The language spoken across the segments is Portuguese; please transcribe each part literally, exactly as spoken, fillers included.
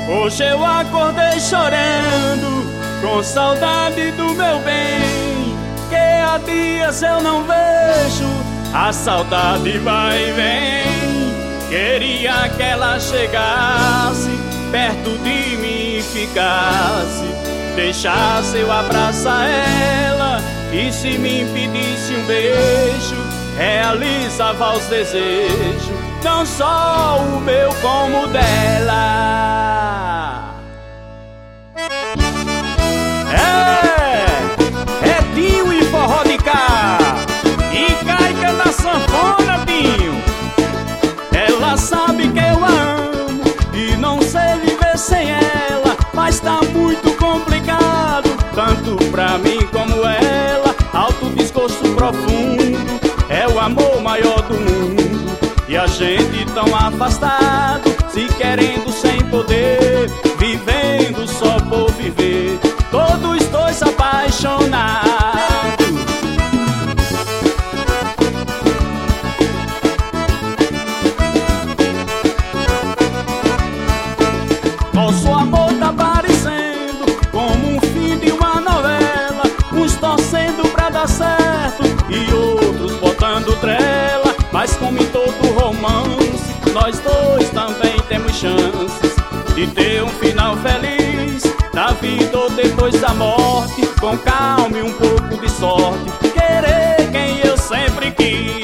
Hoje eu acordei chorando, com saudade do meu bem, que há dias eu não vejo, a saudade vai e vem. Queria que ela chegasse perto de mim e ficasse, deixasse eu abraçar ela, e se me impedisse um beijo, realizava os desejos, não só o meu como o dela. É, é Dinho e forró de cá, e caica da sanfona, Dinho. Ela sabe que eu amo e não sei viver sem ela, mas tá muito complicado, tanto pra mim como ela. Alto desgosto profundo, é o amor maior do mundo, e a gente tão afastado, se querendo sem poder, vivendo só por viver, todos dois apaixonados. Nosso amor tá parecendo como um fim de uma novela, uns torcendo pra dar certo e outros botando trela, mas como em todo romance, nós dois também temos chances de ter um final feliz, na vida ou depois da morte, com calma e um pouco de sorte, querer quem eu sempre quis.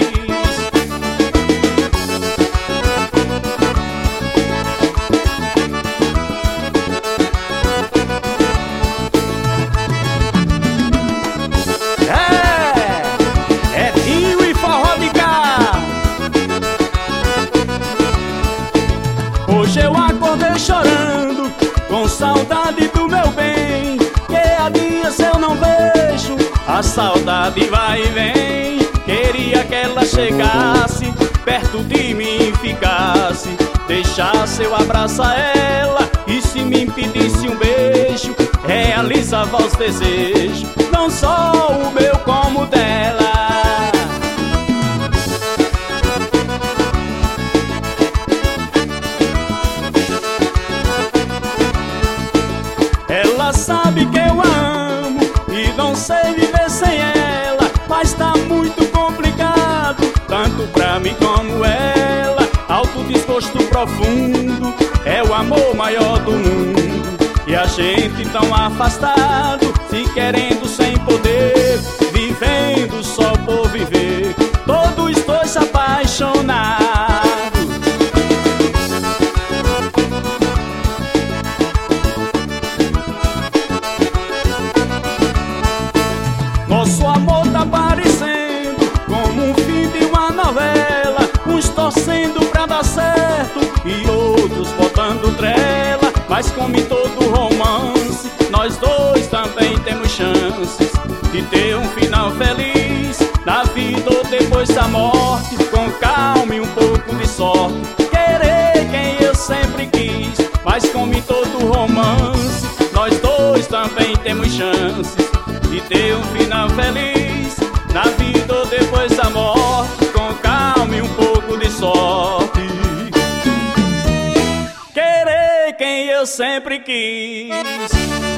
Hoje eu acordei chorando, com saudade do meu bem, que há dias eu não vejo, a saudade vai e vem. Queria que ela chegasse perto de mim e ficasse, deixasse eu abraçar ela, e se me impedisse um beijo, realizava os desejos, não só o meu como o dela. Ela sabe que eu amo e não sei viver sem ela, mas tá muito complicado, tanto pra mim como ela. Alto desgosto profundo, é o amor maior do mundo, e a gente tão afastado, se querendo sem poder, vivendo só por viver, todos dois apaixonados. Nosso amor tá parecendo como um fim de uma novela, uns torcendo pra dar certo e outros botando trela, mas como em todo romance, nós dois também temos chances de ter um final feliz, na vida ou depois da morte, com calma e um pouco de sorte, querer quem eu sempre quis, mas como em todo romance, nós dois também temos chances de ter um final feliz, na vida ou depois da morte, com calma e um pouco de sorte, querer quem eu sempre quis.